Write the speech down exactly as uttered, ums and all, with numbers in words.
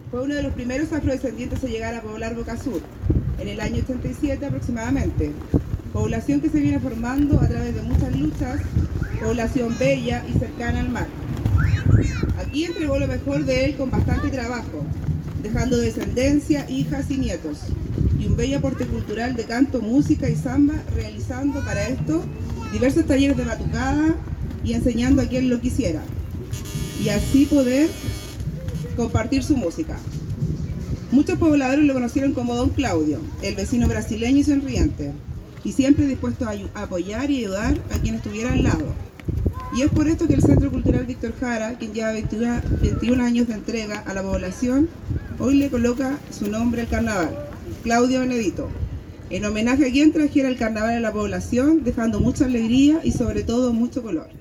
Fue uno de los primeros afrodescendientes a llegar a poblar Boca Sur, en el año ochenta y siete aproximadamente. Población que se viene formando a través de muchas luchas, población bella y cercana al mar. Aquí entregó lo mejor de él con bastante trabajo, dejando descendencia, hijas y nietos, y un bello aporte cultural de canto, música y samba, realizando para esto diversos talleres de batucada y enseñando a quien lo quisiera, y así poder compartir su música. Muchos pobladores lo conocieron como Don Claudio, el vecino brasileño y sonriente, y siempre dispuesto a apoyar y ayudar a quien estuviera al lado. Y es por esto que el Centro Cultural Víctor Jara, quien lleva veintiún años de entrega a la población, hoy le coloca su nombre al carnaval, Claudio Benedito, en homenaje a quien trajera el carnaval a la población, dejando mucha alegría y sobre todo mucho color.